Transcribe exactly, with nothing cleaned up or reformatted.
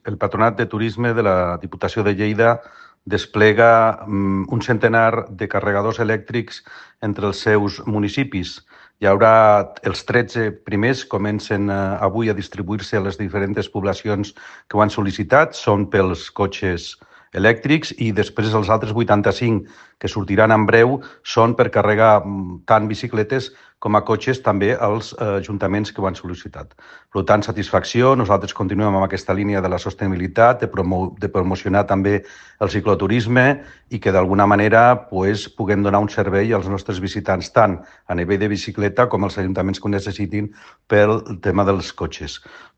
El Patronat de Turisme de la Diputació de Lleida desplega um, un centenar de carregadors elèctrics entre els seus municipis. Hi haurà els tretze primers, comencen uh, avui a distribuir-se a les diferents poblacions que ho han sol·licitat, són pels cotxes elèctrics, i després els altres vuitanta-cinc que sortiran en breu són per carregar tant bicicletes com a cotxes també als eh, ajuntaments que ho han sol·licitat. Per tant, satisfacció. Nosaltres continuem amb aquesta línia de la sostenibilitat, de, promo de promocionar també el cicloturisme i que d'alguna manera pues, puguem donar un servei als nostres visitants tant a nivell de bicicleta com als ajuntaments que ho necessitin pel tema dels cotxes.